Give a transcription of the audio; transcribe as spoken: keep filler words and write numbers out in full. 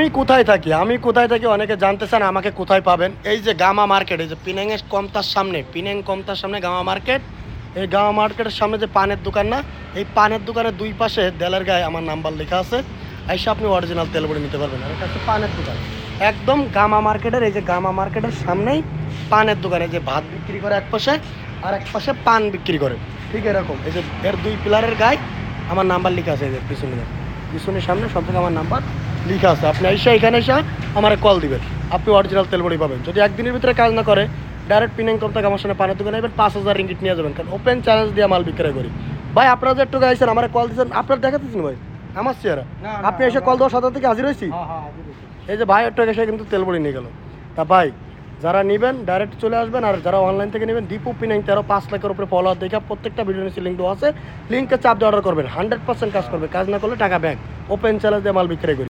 কোথায় থাকি আমি কোথায় থাকি অনেকে জানতে চান, আমাকে কোথায় পাবেন? এই যে গামা মার্কেট, এই যে পিনাংয়ের কমতার সামনে, পিনাং কমতার সামনে গামা মার্কেট। এই গামা মার্কেটের সামনে যে পানের দোকান না, এই পানের দোকানের দুই পাশে দেলের গায়ে আমার নাম্বার লেখা আছে। এসে আপনি অরিজিনাল তেল বড়ি নিতে পারবেন। আর এটা হচ্ছে পানের দোকান, একদম গামা মার্কেটের, এই যে গামা মার্কেটের সামনেই পানের দোকান। এই যে ভাত বিক্রি করে এক পাশে, আর এক পাশে পান বিক্রি করে, ঠিক এরকম। এই যে এর দুই পিলারের গায়ে আমার নাম্বার লেখা আছে, এই যে পিছনে পিছনের সামনে সব থেকে আমার নাম্বার লিখা আছে। আপনি এসে এখানে এসে আমার কল দিবেন, আপনি অরিজিনাল তেল বড়ি পাবেন। যদি একদিনের ভিতরে কাজ না করে, ডাইরেক্ট পিনাং কম থেকে আমার সামনে পানের দোকানে আসবেন, পাঁচ হাজার রিঙ্গিট নিয়ে যাবেন, কারণ ওপেন চ্যালেঞ্জ দিয়ে মাল বিক্রয় করি। ভাই আপনারা যে একটু গাইছেন, আমার কল দিচ্ছেন, আপনার দেখাতেছেন ভাই আমার চেহারা, আপনি এসে কল দেওয়ার সাথে থেকে হাজির হয়েছি। এই যে ভাই একটু এসে কিন্তু তেল বড়ি নিয়ে গেল। তা ভাই যারা নেবেন ডাইরেক্ট চলে আসবেন, আর যারা অনলাইন থেকে নেবেন দীপু পিনাং তেরো পাঁচ লাখের উপরে ফলোয়ার দেখা প্রত্যেকটা ভিডিও নিচে লিঙ্ক দেওয়া আছে, লিঙ্কে চাপ দিয়ে অর্ডার করবেন, হান্ড্রেড পার্সেন্ট কাজ করবে, কাজ না করলে টাকা ব্যাক। ওপেন চ্যালেঞ্জ দিয়ে মাল বিক্রয় করি।